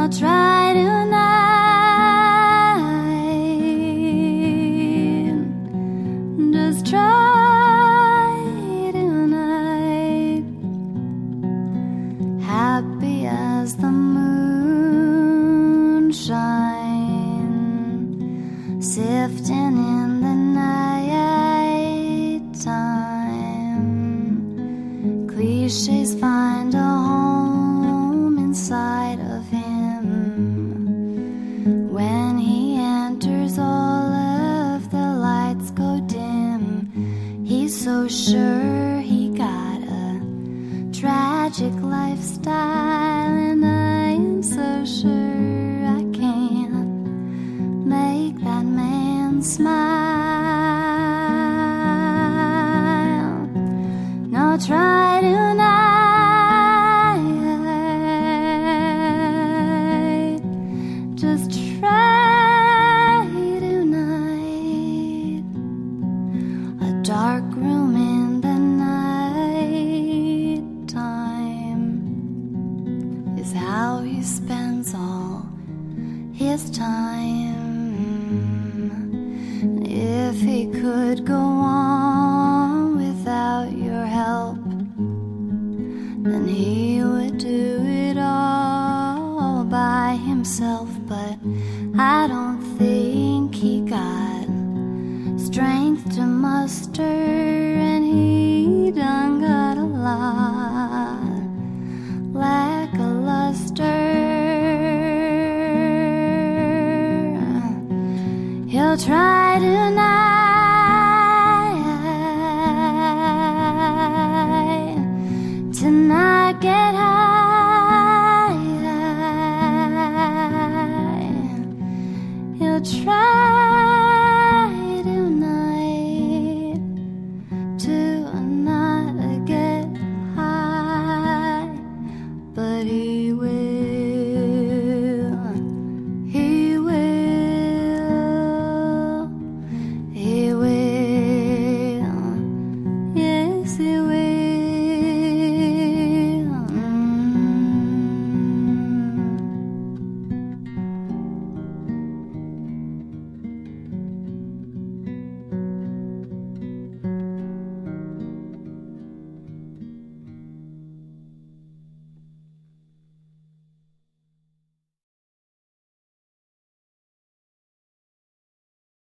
try tonight. Just try tonight. Happy as the moonshine, sifting in the night time. Cliches find a home inside of him. When he enters, all of the lights go dim. He's so sure he got a tragic lifestyle, and I am so sure I can't make that man smile. No, try tonight. Just try tonight. A dark room in the night time is how he spends all his time. If he could go on without your help, then he would do it all by himself. But I don't think he got strength to muster, and he done got a lot lackluster. He'll try tonight.